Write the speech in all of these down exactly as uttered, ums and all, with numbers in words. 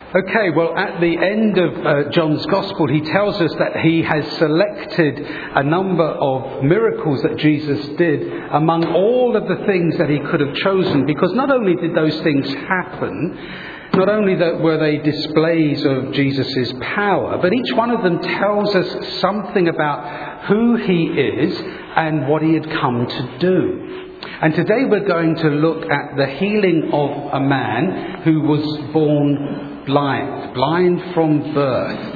Okay, well, at the end of uh, John's Gospel, he tells us that he has selected a number of miracles that Jesus did among all of the things that he could have chosen, because not only did those things happen, not only that were they displays of Jesus' power, but each one of them tells us something about who he is and what he had come to do. And today we're going to look at the healing of a man who was born blind, blind from birth.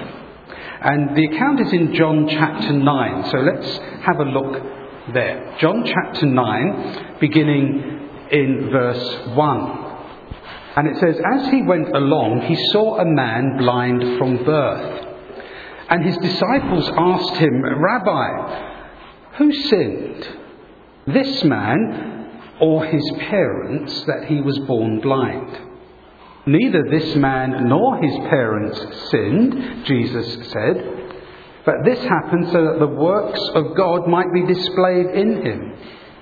And the account is in John chapter nine, so let's have a look there. John chapter nine, beginning in verse one. And it says, "As he went along, he saw a man blind from birth. And his disciples asked him, 'Rabbi, who sinned, this man or his parents, that he was born blind?' 'Neither this man nor his parents sinned,' Jesus said, 'but this happened so that the works of God might be displayed in him.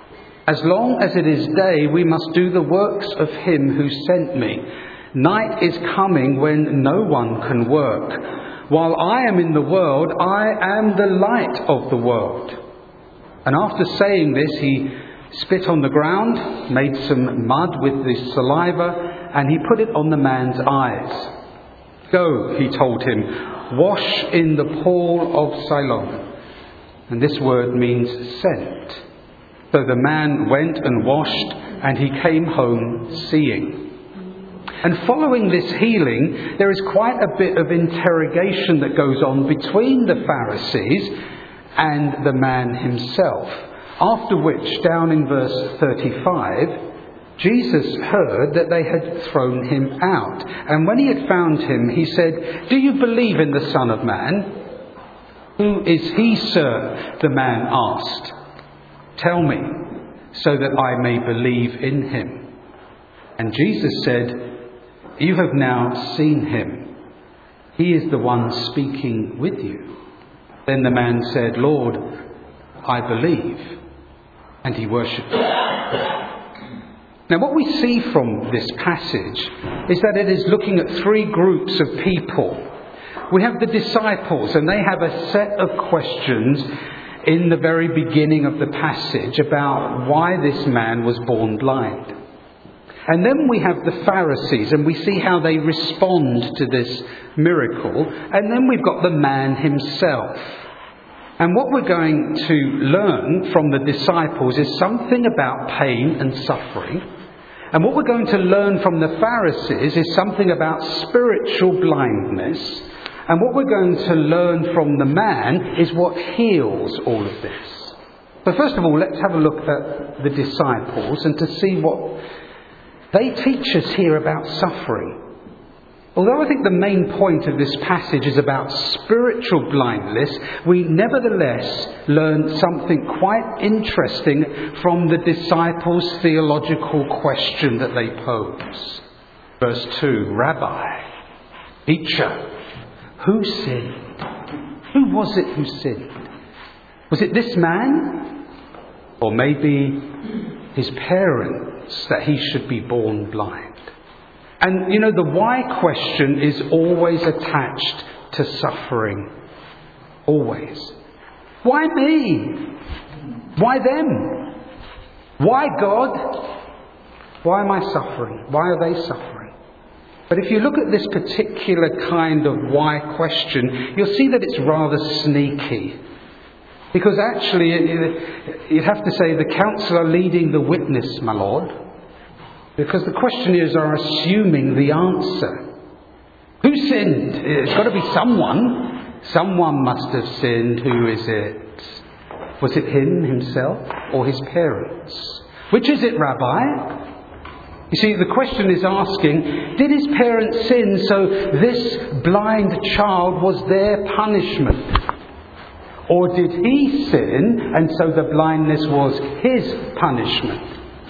As long as it is day, we must do the works of him who sent me. Night is coming when no one can work. While I am in the world, I am the light of the world.' And after saying this, he spit on the ground, made some mud with his saliva, and he put it on the man's eyes. 'Go,' he told him, 'wash in the pool of Siloam.' And this word means sent. So the man went and washed, and he came home seeing." And following this healing, there is quite a bit of interrogation that goes on between the Pharisees and the man himself. After which, down in verse thirty-five, Jesus heard that they had thrown him out. And when he had found him, he said, "Do you believe in the Son of Man?" "Who is he, sir?" the man asked. "Tell me, so that I may believe in him." And Jesus said, "You have now seen him. He is the one speaking with you." Then the man said, "Lord, I believe." And he worshipped him. Now, what we see from this passage is that it is looking at three groups of people. We have the disciples, and they have a set of questions in the very beginning of the passage about why this man was born blind. And then we have the Pharisees, and we see how they respond to this miracle. And then we've got the man himself. And what we're going to learn from the disciples is something about pain and suffering. And what we're going to learn from the Pharisees is something about spiritual blindness. And what we're going to learn from the man is what heals all of this. So first of all, let's have a look at the disciples and to see what they teach us here about suffering. Although I think the main point of this passage is about spiritual blindness, we nevertheless learn something quite interesting from the disciples' theological question that they pose. Verse two, "Rabbi, teacher, who sinned? Who was it who sinned? Was it this man? Or maybe his parents, that he should be born blind?" And, you know, the why question is always attached to suffering. Always. Why me? Why them? Why God? Why am I suffering? Why are they suffering? But if you look at this particular kind of why question, you'll see that it's rather sneaky. Because actually, you'd have to say the counsellor leading the witness, my lord. Because the questioners are assuming the answer. Who sinned? It's got to be someone. Someone must have sinned. Who is it? Was it him himself or his parents? Which is it, Rabbi? You see, the question is asking, did his parents sin so this blind child was their punishment? Or did he sin and so the blindness was his punishment?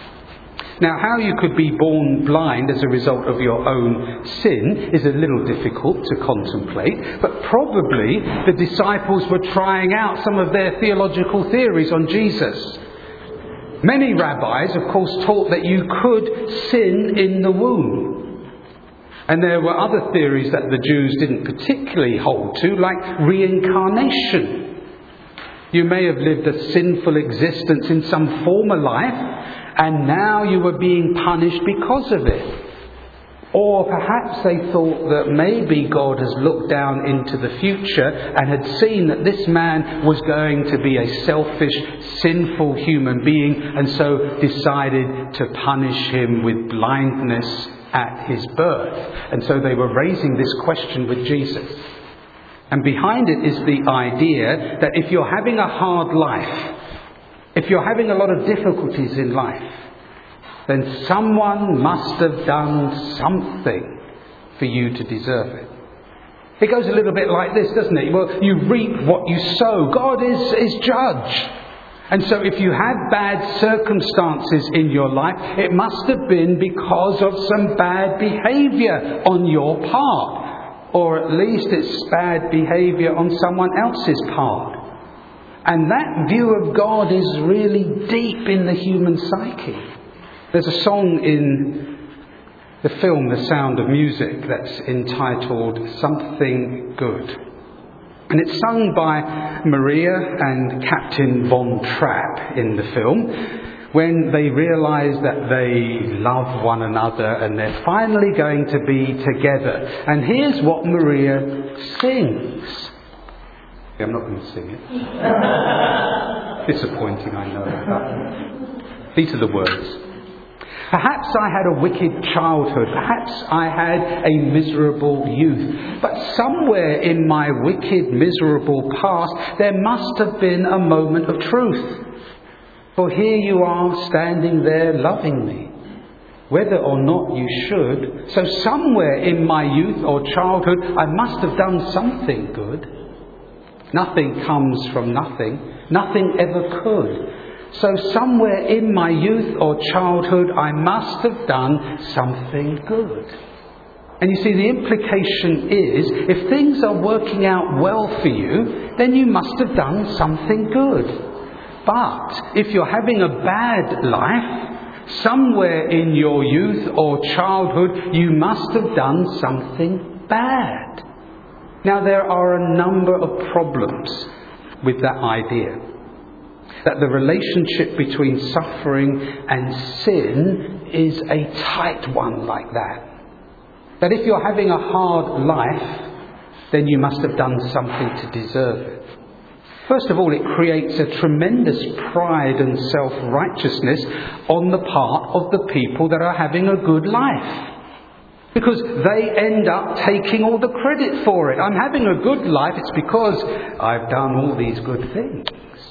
Now, how you could be born blind as a result of your own sin is a little difficult to contemplate, but probably the disciples were trying out some of their theological theories on Jesus. Many rabbis, of course, taught that you could sin in the womb. And there were other theories that the Jews didn't particularly hold to, like reincarnation. You may have lived a sinful existence in some former life, and now you were being punished because of it. Or perhaps they thought that maybe God has looked down into the future and had seen that this man was going to be a selfish, sinful human being, and so decided to punish him with blindness at his birth. And so they were raising this question with Jesus. And behind it is the idea that if you're having a hard life, if you're having a lot of difficulties in life, then someone must have done something for you to deserve it. It goes a little bit like this, doesn't it? Well, you reap what you sow. God is, is judge. And so if you have bad circumstances in your life, it must have been because of some bad behaviour on your part. Or at least it's bad behaviour on someone else's part. And that view of God is really deep in the human psyche. There's a song in the film The Sound of Music that's entitled Something Good. And it's sung by Maria and Captain Von Trapp in the film when they realise that they love one another and they're finally going to be together. And here's what Maria sings. Yeah, I'm not going to sing it. Disappointing, I know. These are the words. Perhaps I had a wicked childhood. Perhaps I had a miserable youth. But somewhere in my wicked, miserable past, there must have been a moment of truth. For here you are standing there loving me, whether or not you should. So somewhere in my youth or childhood, I must have done something good. Nothing comes from nothing. Nothing ever could. So somewhere in my youth or childhood, I must have done something good. And you see, the implication is, if things are working out well for you, then you must have done something good. But if you're having a bad life, somewhere in your youth or childhood, you must have done something bad. Now, there are a number of problems with that idea. That the relationship between suffering and sin is a tight one like that. That if you're having a hard life, then you must have done something to deserve it. First of all, it creates a tremendous pride and self-righteousness on the part of the people that are having a good life. Because they end up taking all the credit for it. I'm having a good life, it's because I've done all these good things.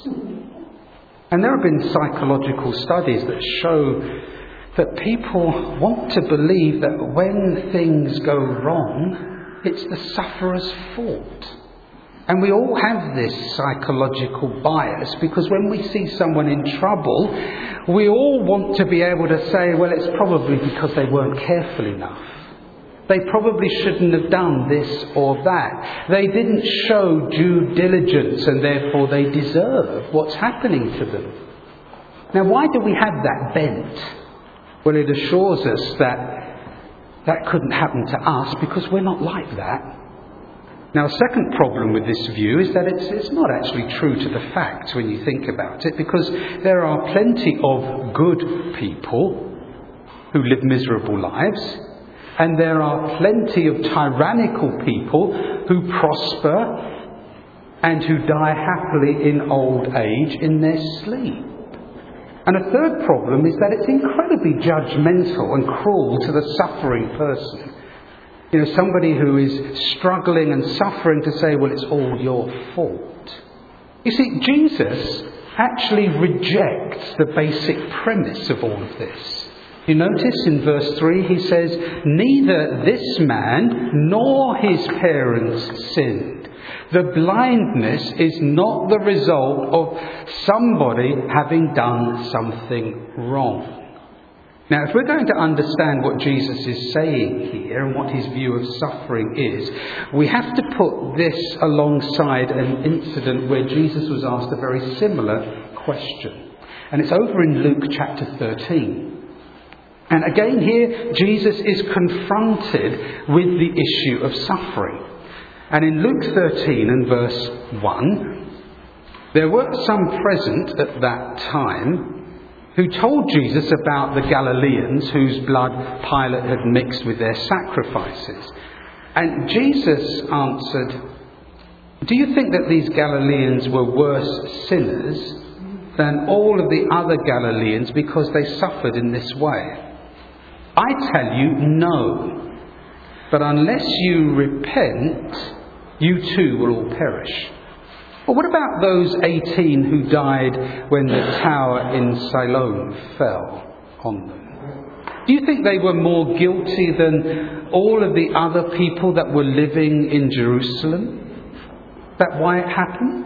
And there have been psychological studies that show that people want to believe that when things go wrong, it's the sufferer's fault. And we all have this psychological bias because when we see someone in trouble, we all want to be able to say, well, it's probably because they weren't careful enough. They probably shouldn't have done this or that. They didn't show due diligence and therefore they deserve what's happening to them. Now, why do we have that bent? Well, it assures us that that couldn't happen to us because we're not like that. Now, a second problem with this view is that it's, it's not actually true to the facts when you think about it, because there are plenty of good people who live miserable lives. And there are plenty of tyrannical people who prosper and who die happily in old age in their sleep. And a third problem is that it's incredibly judgmental and cruel to the suffering person. You know, somebody who is struggling and suffering to say, well, it's all your fault. You see, Jesus actually rejects the basic premise of all of this. You notice in verse three he says, neither this man nor his parents sinned. The blindness is not the result of somebody having done something wrong. Now, if we're going to understand what Jesus is saying here and what his view of suffering is, we have to put this alongside an incident where Jesus was asked a very similar question. And it's over in Luke chapter thirteen. And again here, Jesus is confronted with the issue of suffering. And in Luke thirteen and verse one, there were some present at that time who told Jesus about the Galileans whose blood Pilate had mixed with their sacrifices. And Jesus answered, "Do you think that these Galileans were worse sinners than all of the other Galileans because they suffered in this way? I tell you, no. But unless you repent, you too will all perish." Well, what about those eighteen who died when the tower in Siloam fell on them? Do you think they were more guilty than all of the other people that were living in Jerusalem? Is that why it happened?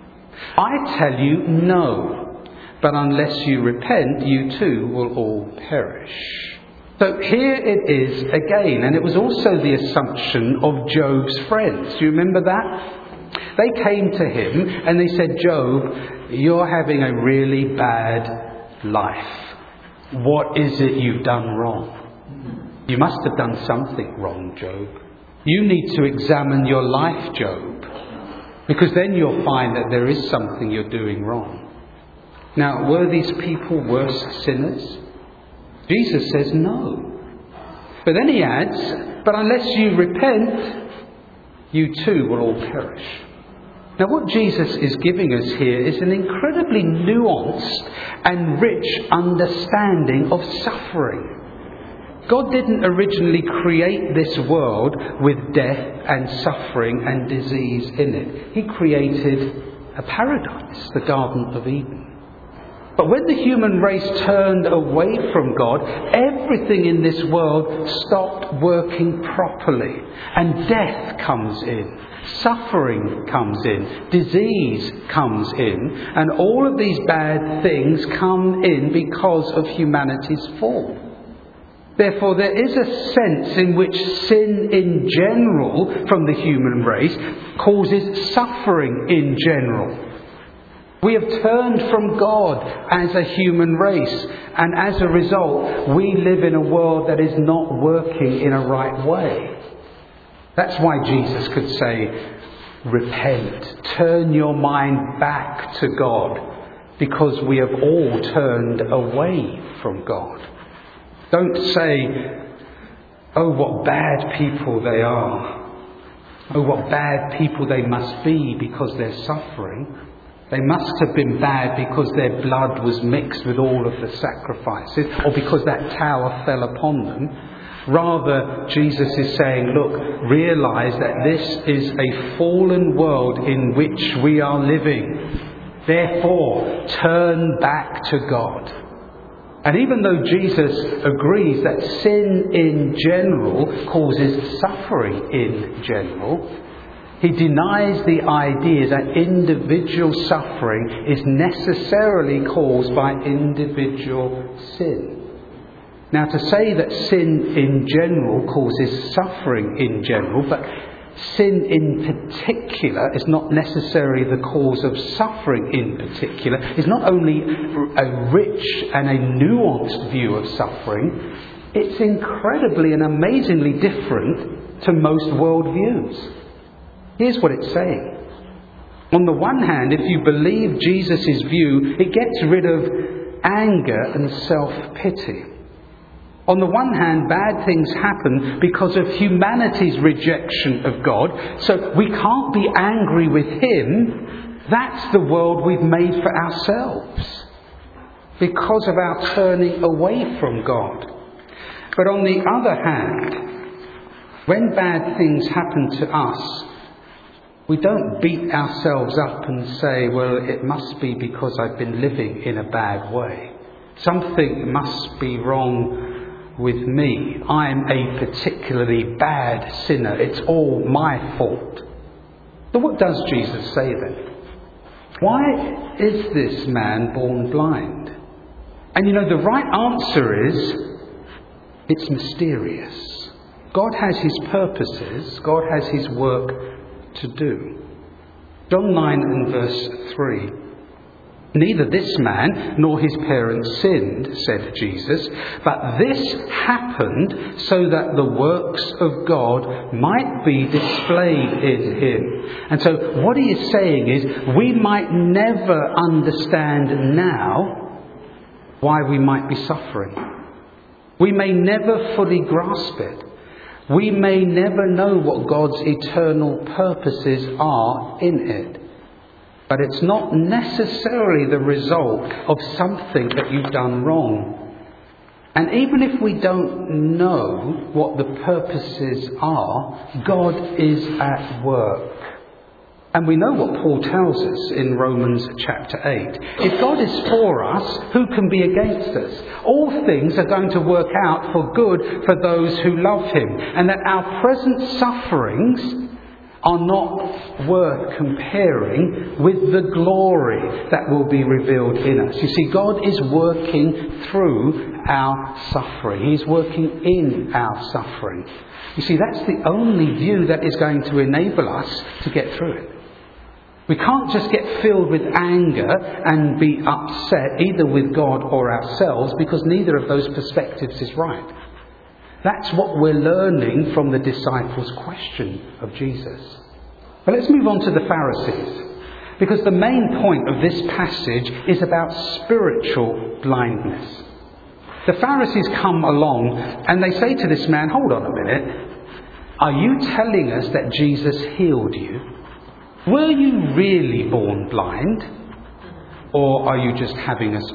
I tell you, no. But unless you repent, you too will all perish. So here it is again, and it was also the assumption of Job's friends. Do you remember that? They came to him and they said, "Job, you're having a really bad life. What is it you've done wrong? You must have done something wrong, Job. You need to examine your life, Job, because then you'll find that there is something you're doing wrong." Now, were these people worse sinners? Jesus says no. But then he adds, "But unless you repent, you too will all perish." Now, what Jesus is giving us here is an incredibly nuanced and rich understanding of suffering. God didn't originally create this world with death and suffering and disease in it. He created a paradise, the Garden of Eden. But when the human race turned away from God, everything in this world stopped working properly. And death comes in, suffering comes in, disease comes in, and all of these bad things come in because of humanity's fall. Therefore, there is a sense in which sin in general from the human race causes suffering in general. We have turned from God as a human race, and as a result, we live in a world that is not working in a right way. That's why Jesus could say, "Repent, turn your mind back to God, because we have all turned away from God." Don't say, "Oh, what bad people they are. Oh, what bad people they must be because they're suffering. They must have been bad because their blood was mixed with all of the sacrifices, or because that tower fell upon them." Rather, Jesus is saying, look, realise that this is a fallen world in which we are living. Therefore, turn back to God. And even though Jesus agrees that sin in general causes suffering in general, he denies the idea that individual suffering is necessarily caused by individual sin. Now, to say that sin in general causes suffering in general, but sin in particular is not necessarily the cause of suffering in particular, is not only a rich and a nuanced view of suffering, it's incredibly and amazingly different to most worldviews. Here's what it's saying. On the one hand, if you believe Jesus' view, it gets rid of anger and self-pity. On the one hand, bad things happen because of humanity's rejection of God, so we can't be angry with Him. That's the world we've made for ourselves because of our turning away from God. But on the other hand, when bad things happen to us, we don't beat ourselves up and say, well, it must be because I've been living in a bad way. Something must be wrong with me. I'm a particularly bad sinner. It's all my fault. So what does Jesus say then? Why is this man born blind? And you know, the right answer is, it's mysterious. God has His purposes. God has His work to do. John nine and verse three. Neither this man nor his parents sinned, said Jesus, but this happened so that the works of God might be displayed in him. And so what he is saying is, we might never understand now why we might be suffering. We may never fully grasp it. We may never know what God's eternal purposes are in it. But it's not necessarily the result of something that you've done wrong. And even if we don't know what the purposes are, God is at work. And we know what Paul tells us in Romans chapter eight. If God is for us, who can be against us? All things are going to work out for good for those who love him. And that our present sufferings are not worth comparing with the glory that will be revealed in us. You see, God is working through our suffering. He's working in our suffering. You see, that's the only view that is going to enable us to get through it. We can't just get filled with anger and be upset either with God or ourselves, because neither of those perspectives is right. That's what we're learning from the disciples' question of Jesus. But let's move on to the Pharisees, because the main point of this passage is about spiritual blindness. The Pharisees come along and they say to this man, hold on a minute, are you telling us that Jesus healed you? Were you really born blind? Or are you just having us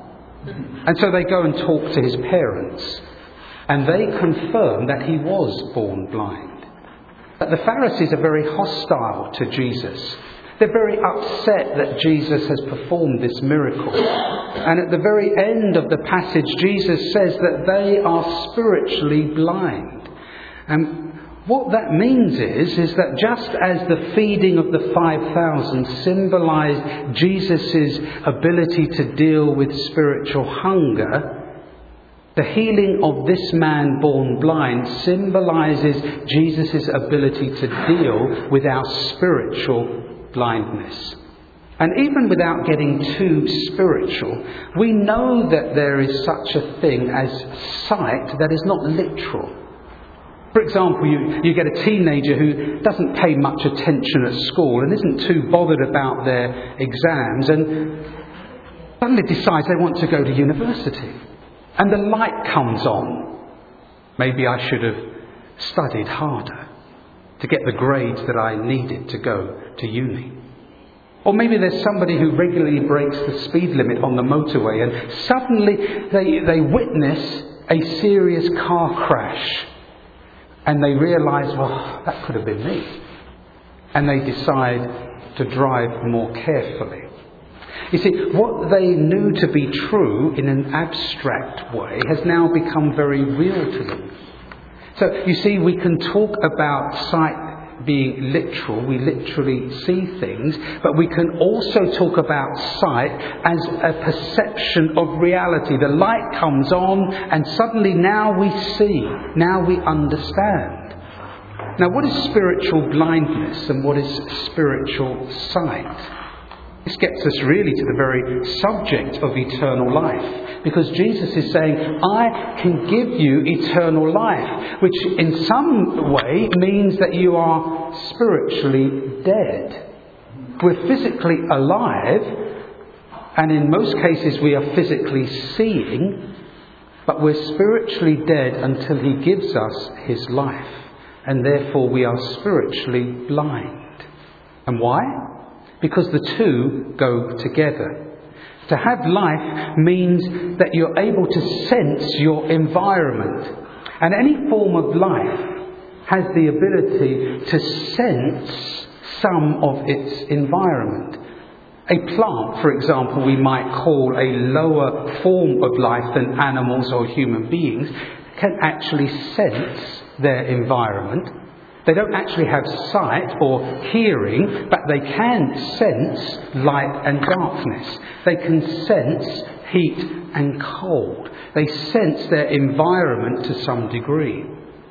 on? And so they go and talk to his parents, and they confirm that he was born blind. But the Pharisees are very hostile to Jesus. They're very upset that Jesus has performed this miracle. And at the very end of the passage, Jesus says that they are spiritually blind. And what that means is, is that just as the feeding of the five thousand symbolised Jesus' ability to deal with spiritual hunger, the healing of this man born blind symbolises Jesus' ability to deal with our spiritual blindness. And even without getting too spiritual, we know that there is such a thing as sight that is not literal. For example, you, you get a teenager who doesn't pay much attention at school and isn't too bothered about their exams, and suddenly decides they want to go to university. And the light comes on. Maybe I should have studied harder to get the grades that I needed to go to uni. Or maybe there's somebody who regularly breaks the speed limit on the motorway, and suddenly they, they witness a serious car crash. And they realise, well, that could have been me. And they decide to drive more carefully. You see, what they knew to be true in an abstract way has now become very real to them. So, you see, we can talk about sight being literal, we literally see things, but we can also talk about sight as a perception of reality. The light comes on and suddenly now we see, now we understand. Now, what is spiritual blindness and what is spiritual sight? This gets us really to the very subject of eternal life, because Jesus is saying, I can give you eternal life, which in some way means that you are spiritually dead. We're physically alive, and in most cases we are physically seeing, but we're spiritually dead until he gives us his life, and therefore we are spiritually blind. And why? Because the two go together. To have life means that you're able to sense your environment. And any form of life has the ability to sense some of its environment. A plant, for example, we might call a lower form of life than animals or human beings, can actually sense their environment. They don't actually have sight or hearing, but they can sense light and darkness. They can sense heat and cold. They sense their environment to some degree.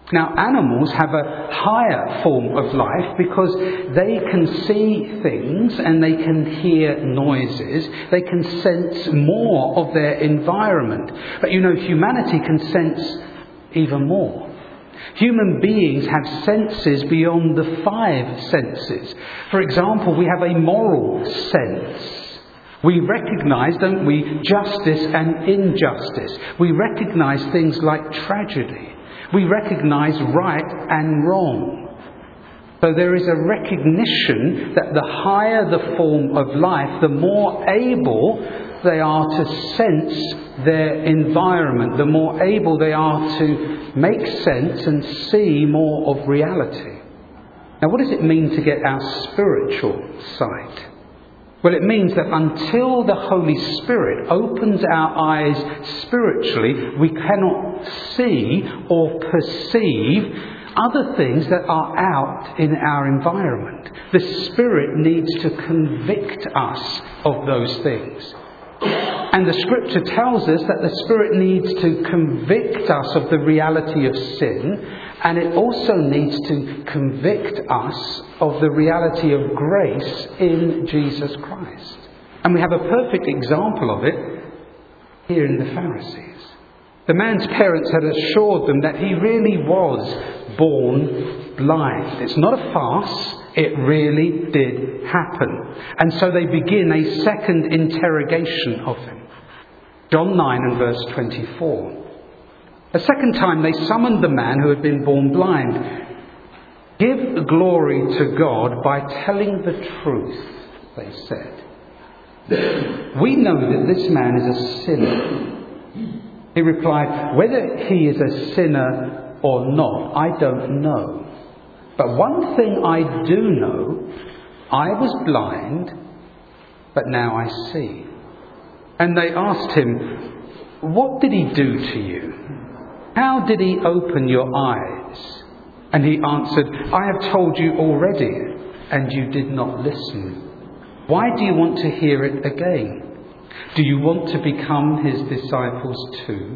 Now, animals have a higher form of life because they can see things and they can hear noises. They can sense more of their environment. But you know, humanity can sense even more. Human beings have senses beyond the five senses. For example, we have a moral sense. We recognise, don't we, justice and injustice. We recognise things like tragedy. We recognise right and wrong. So there is a recognition that the higher the form of life, the more able they are to sense their environment, the more able they are to make sense and see more of reality. Now, what does it mean to get our spiritual sight? Well, it means that until the Holy Spirit opens our eyes spiritually, we cannot see or perceive other things that are out in our environment. The Spirit needs to convict us of those things. And the Scripture tells us that the Spirit needs to convict us of the reality of sin, and it also needs to convict us of the reality of grace in Jesus Christ. And we have a perfect example of it here in the Pharisees. The man's parents had assured them that he really was born blind. It's not a farce. It really did happen. And so they begin a second interrogation of him. John nine and verse twenty-four. A second time they summoned the man who had been born blind. Give glory to God by telling the truth, they said. We know that this man is a sinner. He replied, whether he is a sinner or not, I don't know. But one thing I do know, I was blind, but now I see. And they asked him, what did he do to you? How did he open your eyes? And he answered, I have told you already, and you did not listen. Why do you want to hear it again? Do you want to become his disciples too?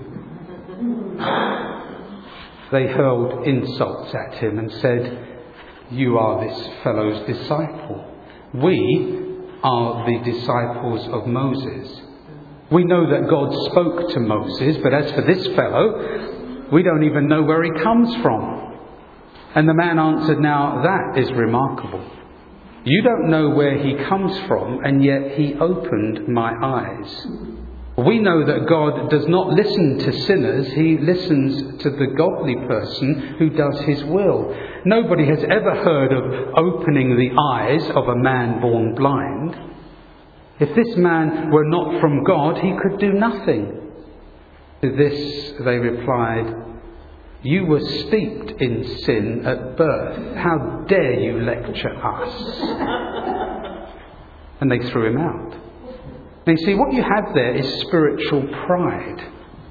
They hurled insults at him and said, you are this fellow's disciple. We are the disciples of Moses. We know that God spoke to Moses, but as for this fellow, we don't even know where he comes from. And the man answered, now that is remarkable. You don't know where he comes from, and yet he opened my eyes. We know that God does not listen to sinners. He listens to the godly person who does his will. Nobody has ever heard of opening the eyes of a man born blind. If this man were not from God, he could do nothing. To this they replied, you were steeped in sin at birth. How dare you lecture us? And they threw him out. And you see, what you have there is spiritual pride.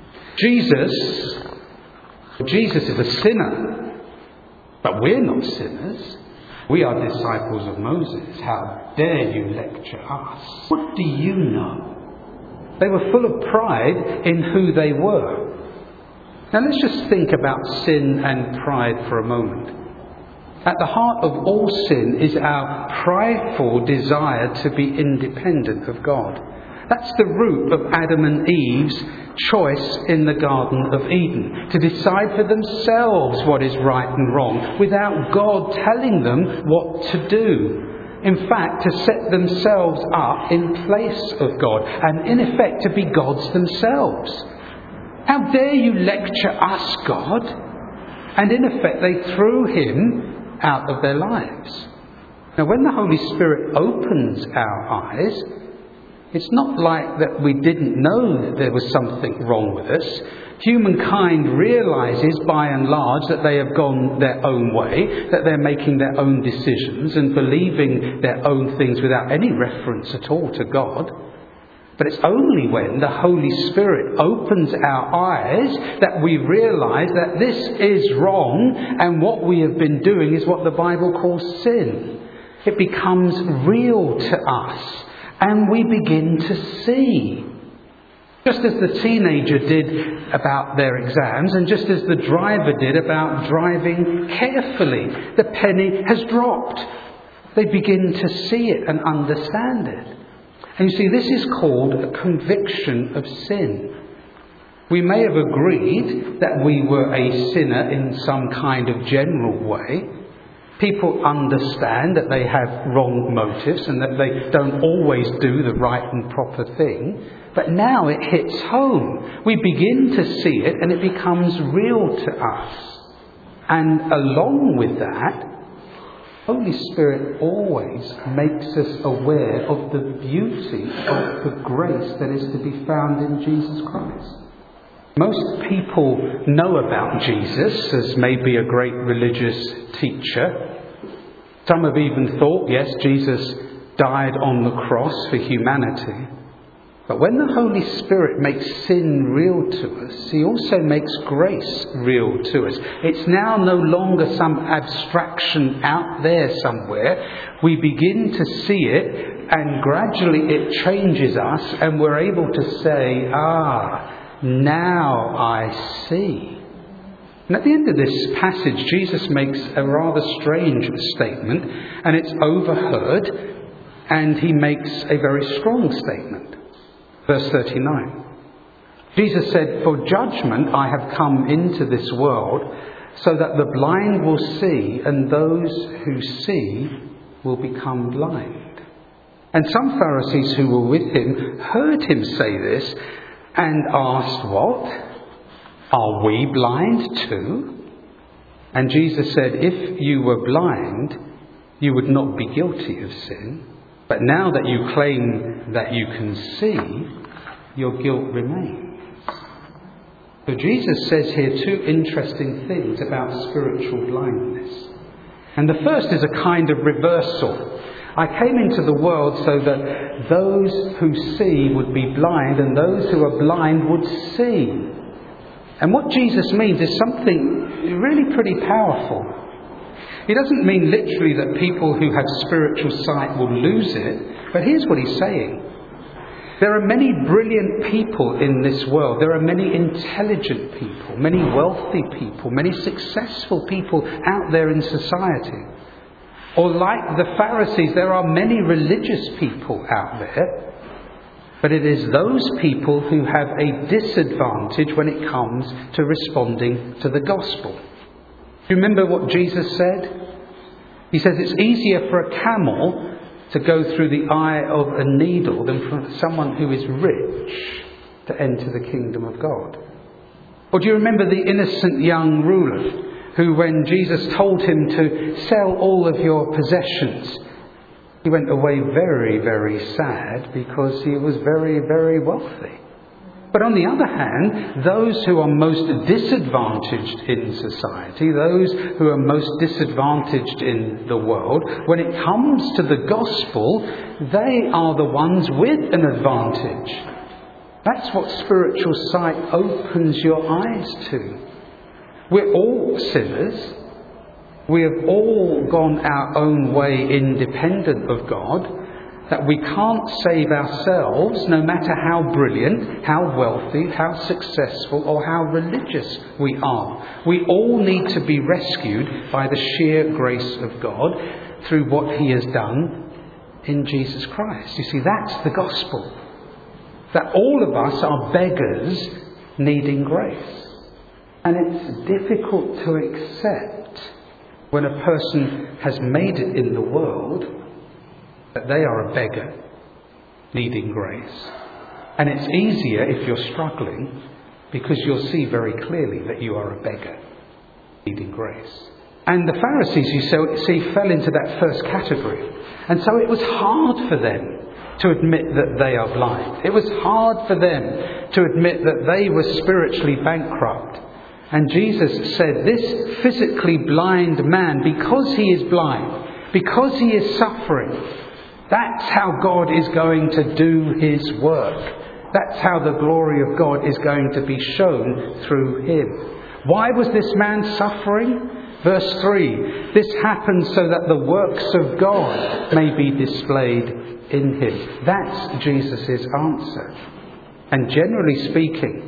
Jesus, Jesus is a sinner, but we're not sinners. We are disciples of Moses. How dare you lecture us? What do you know? They were full of pride in who they were. Now let's just think about sin and pride for a moment. At the heart of all sin is our prideful desire to be independent of God. That's the root of Adam and Eve's choice in the Garden of Eden, to decide for themselves what is right and wrong without God telling them what to do. In fact, to set themselves up in place of God and in effect to be gods themselves. How dare you lecture us, God? And in effect they threw him out of their lives. Now when the Holy Spirit opens our eyes, it's not like that we didn't know that there was something wrong with us. Humankind realises by and large that they have gone their own way, that they're making their own decisions and believing their own things without any reference at all to God. But it's only when the Holy Spirit opens our eyes that we realise that this is wrong, and what we have been doing is what the Bible calls sin. It becomes real to us, and we begin to see. Just as the teenager did about their exams, and just as the driver did about driving carefully, the penny has dropped. They begin to see it and understand it. And you see, this is called a conviction of sin. We may have agreed that we were a sinner in some kind of general way. People understand that they have wrong motives and that they don't always do the right and proper thing. But now it hits home. We begin to see it and it becomes real to us. And along with that, Holy Spirit always makes us aware of the beauty of the grace that is to be found in Jesus Christ. Most people know about Jesus as maybe a great religious teacher. Some have even thought, yes, Jesus died on the cross for humanity. But when the Holy Spirit makes sin real to us, He also makes grace real to us. It's now no longer some abstraction out there somewhere. We begin to see it, and gradually it changes us, and we're able to say, ah, now I see. And at the end of this passage, Jesus makes a rather strange statement, and it's overheard, and He makes a very strong statement. Verse thirty-nine. Jesus said, "For judgment I have come into this world, so that the blind will see, and those who see will become blind." And some Pharisees who were with Him heard Him say this, and asked, "What? Are we blind too?" And Jesus said, "If you were blind, you would not be guilty of sin. But now that you claim that you can see, your guilt remains." So Jesus says here two interesting things about spiritual blindness. And the first is a kind of reversal. I came into the world so that those who see would be blind and those who are blind would see. And what Jesus means is something really pretty powerful. He doesn't mean literally that people who have spiritual sight will lose it, but here's what He's saying. There are many brilliant people in this world. There are many intelligent people, many wealthy people, many successful people out there in society. Or like the Pharisees, there are many religious people out there. But it is those people who have a disadvantage when it comes to responding to the gospel. Do you remember what Jesus said? He says it's easier for a camel to go through the eye of a needle than for someone who is rich to enter the kingdom of God. Or do you remember the innocent young ruler who, when Jesus told him to sell all of your possessions, he went away very, very sad because he was very, very wealthy. But on the other hand, those who are most disadvantaged in society, those who are most disadvantaged in the world, when it comes to the gospel, they are the ones with an advantage. That's what spiritual sight opens your eyes to. We're all sinners. We have all gone our own way independent of God. That we can't save ourselves, no matter how brilliant, how wealthy, how successful or how religious we are. We all need to be rescued by the sheer grace of God through what He has done in Jesus Christ. You see, that's the gospel. That all of us are beggars needing grace. And it's difficult to accept when a person has made it in the world that they are a beggar needing grace. And it's easier if you're struggling because you'll see very clearly that you are a beggar needing grace. And the Pharisees, you see, fell into that first category. And so it was hard for them to admit that they are blind. It was hard for them to admit that they were spiritually bankrupt. And Jesus said, this physically blind man, because he is blind, because he is suffering, that's how God is going to do His work. That's how the glory of God is going to be shown through him. Why was this man suffering? Verse three, this happened so that the works of God may be displayed in him. That's Jesus' answer. And generally speaking,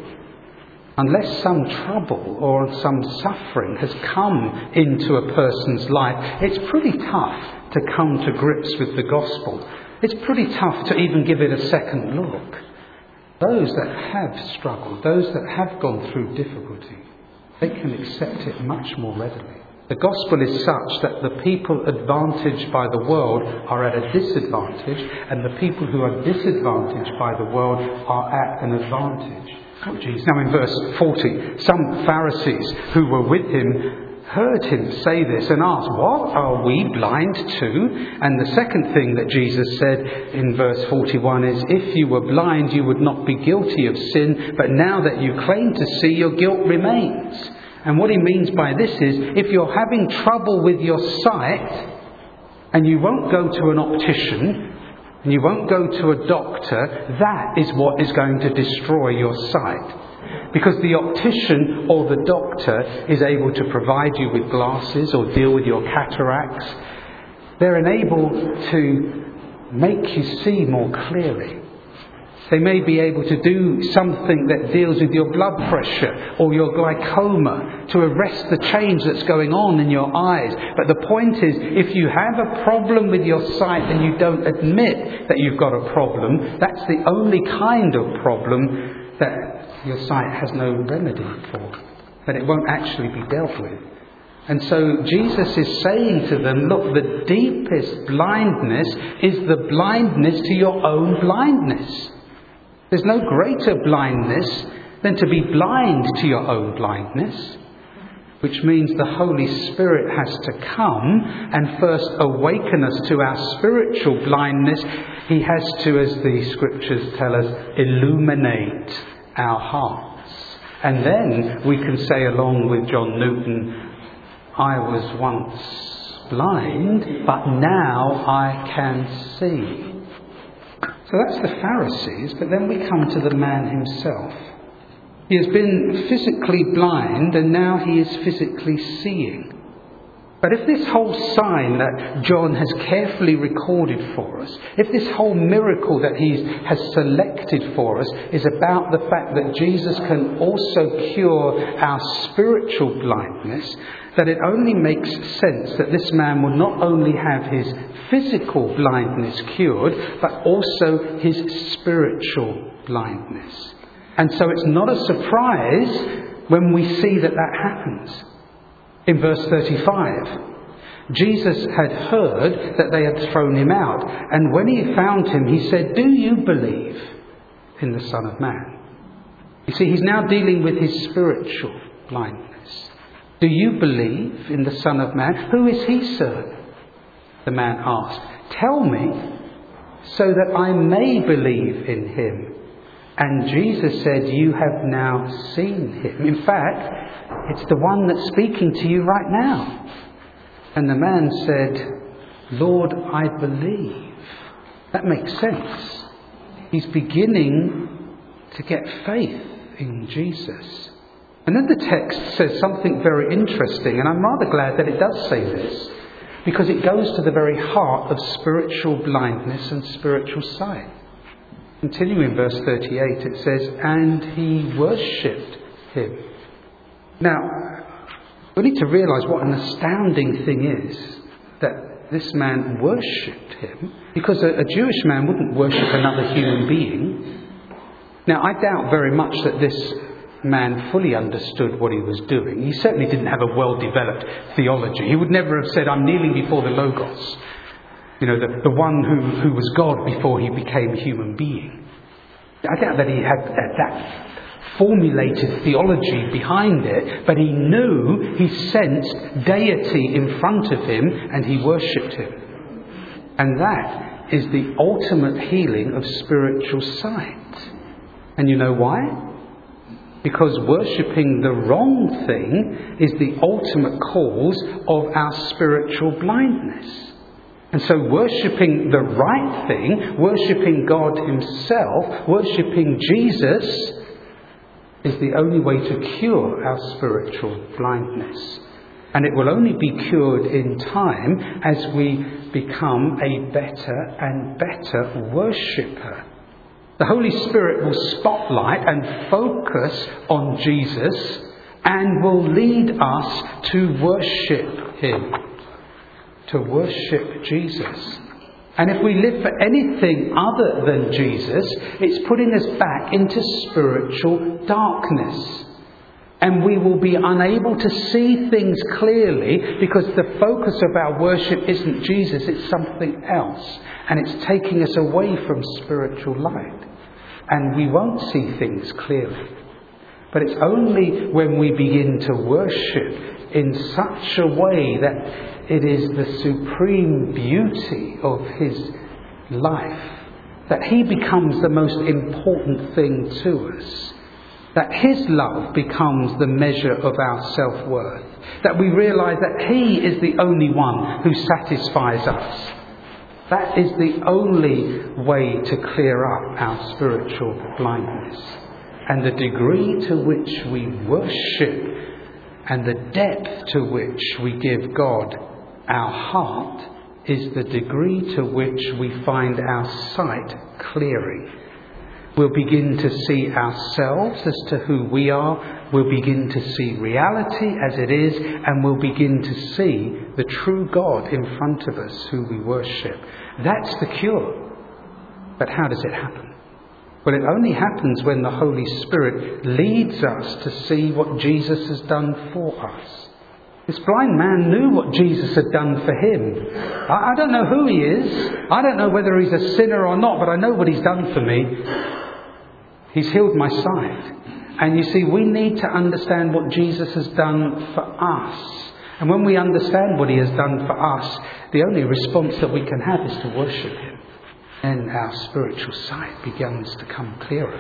unless some trouble or some suffering has come into a person's life, it's pretty tough to come to grips with the gospel. It's pretty tough to even give it a second look. Those that have struggled, those that have gone through difficulty, they can accept it much more readily. The gospel is such that the people advantaged by the world are at a disadvantage, and the people who are disadvantaged by the world are at an advantage. Oh, geez. Now in verse forty, some Pharisees who were with him heard him say this and asked, "What, are we blind too?" And the second thing that Jesus said in verse forty-one is, "If you were blind, you would not be guilty of sin, but now that you claim to see, your guilt remains." And what he means by this is, if you're having trouble with your sight, and you won't go to an optician, and you won't go to a doctor, that is what is going to destroy your sight. Because the optician or the doctor is able to provide you with glasses or deal with your cataracts. They're enabled to make you see more clearly. They may be able to do something that deals with your blood pressure or your glaucoma to arrest the change that's going on in your eyes. But the point is, if you have a problem with your sight and you don't admit that you've got a problem, that's the only kind of problem that your sight has no remedy for, that it won't actually be dealt with. And so Jesus is saying to them, look, the deepest blindness is the blindness to your own blindness. There's no greater blindness than to be blind to your own blindness, which means the Holy Spirit has to come and first awaken us to our spiritual blindness. He has to, as the scriptures tell us, illuminate our hearts. And then we can say along with John Newton, I was once blind, but now I can see. So that's the Pharisees, but then we come to the man himself. He has been physically blind and now he is physically seeing. But if this whole sign that John has carefully recorded for us, if this whole miracle that he has selected for us is about the fact that Jesus can also cure our spiritual blindness, that it only makes sense that this man will not only have his physical blindness cured, but also his spiritual blindness. And so it's not a surprise when we see that that happens. In verse thirty-five, Jesus had heard that they had thrown him out. And when he found him, he said, "Do you believe in the Son of Man?" You see, he's now dealing with his spiritual blindness. "Do you believe in the Son of Man?" "Who is he, sir?" the man asked. "Tell me, so that I may believe in him." And Jesus said, "You have now seen him. In fact, it's the one that's speaking to you right now." And the man said, "Lord, I believe." That makes sense. He's beginning to get faith in Jesus. And then the text says something very interesting, and I'm rather glad that it does say this, because it goes to the very heart of spiritual blindness and spiritual sight. Continuing in verse thirty-eight, it says, "And he worshipped him." Now, we need to realise what an astounding thing is that this man worshipped him, because a, a Jewish man wouldn't worship another human being. Now, I doubt very much that this man fully understood what he was doing. He certainly didn't have a well-developed theology. He would never have said, "I'm kneeling before the Logos." You know, the, the one who, who was God before he became a human being. I doubt that he had that, that formulated theology behind it, but he knew, he sensed deity in front of him and he worshipped him. And that is the ultimate healing of spiritual sight. And you know why? Because worshipping the wrong thing is the ultimate cause of our spiritual blindness. And so worshipping the right thing, worshipping God himself, worshipping Jesus, is the only way to cure our spiritual blindness. And it will only be cured in time as we become a better and better worshipper. The Holy Spirit will spotlight and focus on Jesus and will lead us to worship him. To worship Jesus. And if we live for anything other than Jesus, it's putting us back into spiritual darkness. And we will be unable to see things clearly because the focus of our worship isn't Jesus, it's something else. And it's taking us away from spiritual light. And we won't see things clearly. But it's only when we begin to worship in such a way that it is the supreme beauty of his life that he becomes the most important thing to us. That his love becomes the measure of our self-worth. That we realise that he is the only one who satisfies us. That is the only way to clear up our spiritual blindness. And the degree to which we worship and the depth to which we give God our heart is the degree to which we find our sight clearing. We'll begin to see ourselves as to who we are. We'll begin to see reality as it is. And we'll begin to see the true God in front of us who we worship. That's the cure. But how does it happen? Well, it only happens when the Holy Spirit leads us to see what Jesus has done for us. This blind man knew what Jesus had done for him. I, I don't know who he is. I don't know whether he's a sinner or not, but I know what he's done for me. He's healed my sight. And you see, we need to understand what Jesus has done for us. And when we understand what he has done for us, the only response that we can have is to worship him. And our spiritual sight begins to come clearer.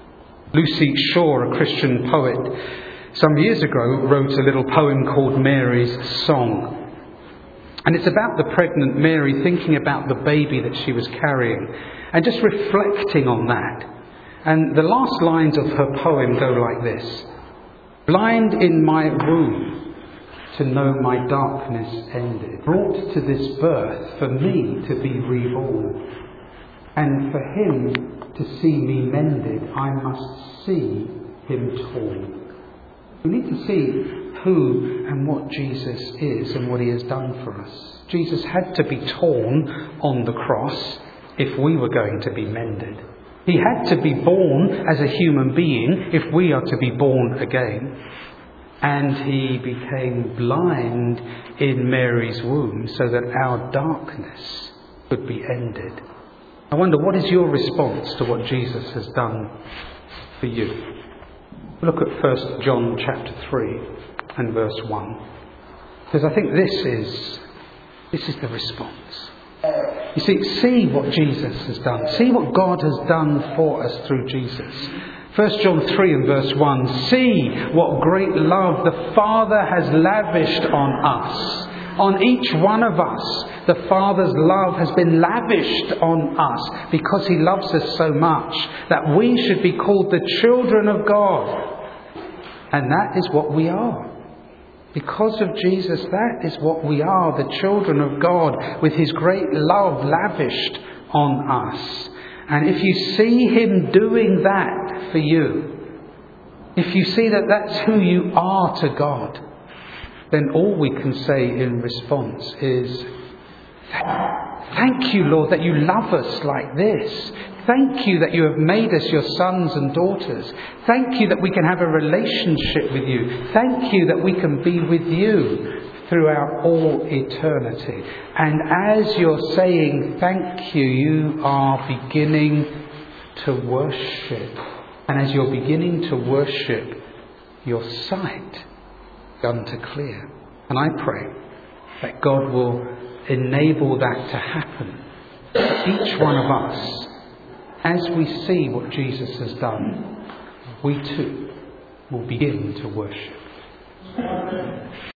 Lucy Shaw, a Christian poet, some years ago wrote a little poem called Mary's Song. And it's about the pregnant Mary thinking about the baby that she was carrying and just reflecting on that. And the last lines of her poem go like this. Blind in my womb to know my darkness ended, brought to this birth for me to be reborn. And for him to see me mended, I must see him torn. We need to see who and what Jesus is and what he has done for us. Jesus had to be torn on the cross if we were going to be mended. He had to be born as a human being if we are to be born again. And he became blind in Mary's womb so that our darkness could be ended. I wonder, what is your response to what Jesus has done for you? Look at First John chapter three and verse one. Because I think this is, this is the response. You see, see what Jesus has done. See what God has done for us through Jesus. First John three and verse one. See what great love the Father has lavished on us. On each one of us, the Father's love has been lavished on us because he loves us so much that we should be called the children of God. And that is what we are. Because of Jesus, that is what we are, the children of God, with his great love lavished on us. And if you see him doing that for you, if you see that that's who you are to God, then all we can say in response is, thank you, Lord, that you love us like this. Thank you that you have made us your sons and daughters. Thank you that we can have a relationship with you. Thank you that we can be with you throughout all eternity. And as you're saying thank you, you are beginning to worship. And as you're beginning to worship, your sight begun to clear. And I pray that God will enable that to happen for each one of us. As we see what Jesus has done, we too will begin to worship.